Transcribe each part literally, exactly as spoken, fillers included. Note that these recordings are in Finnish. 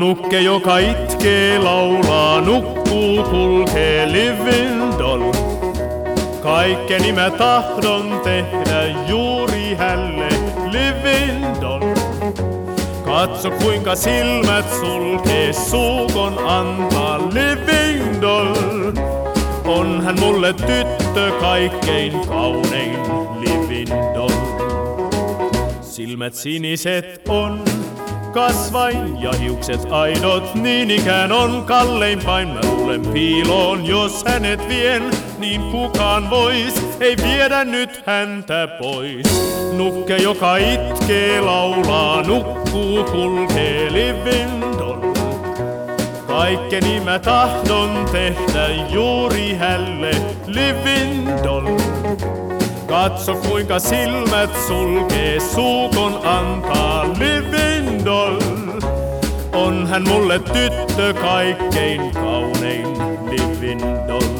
Nukke, joka itkee, laulaa, nukkuu, kulkee, living doll. Kaikkeni mä tahdon tehdä juuri hälle, living doll. Katso kuinka silmät sulkee, suukon antaa, living doll. On hän mulle tyttö kaikkein kaunein, living doll. Silmät siniset on, kasvain ja hiukset aidot, niin ikään on kalleimpain. Mä luulen piiloon, jos hänet vien, niin kukaan vois, ei viedä nyt häntä pois. Nukke, joka itkee, laulaa, nukkuu, kulkee, living doll. Kaikkeni mä tahdon tehdä juuri hälle, living doll. Katso kuinka silmät sulkee, suukon antaa, living doll. On hän mulle tyttö kaikkein kaunein, living doll.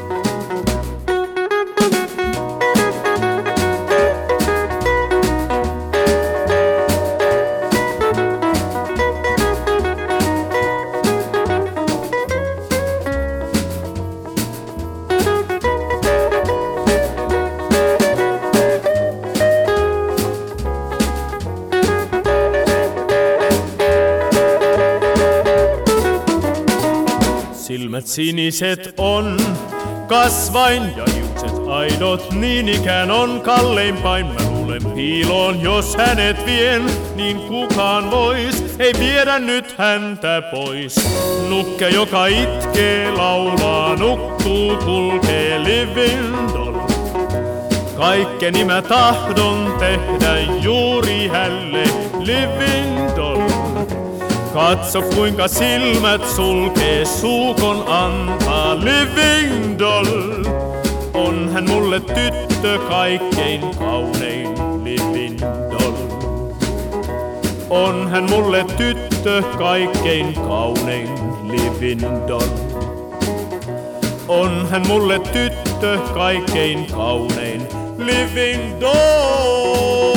Silmät siniset on, kasvain ja hiukset aidot, niin ikään on kalleimpain. Mä luulen piiloon, jos hänet vien, niin kukaan vois, ei viedä nyt häntä pois. Nukke, joka itkee, laulaa, nukkuu, kulkee, living doll. Kaikkeni mä tahdon tehdä juuri hälle, living doll. Katso kuinka silmät sulkee, suukon antaa, living doll. On hän mulle tyttö kaikkein kaunein, living doll. On hän mulle tyttö kaikkein kaunein, living doll. On hän mulle tyttö kaikkein kaunein, living doll.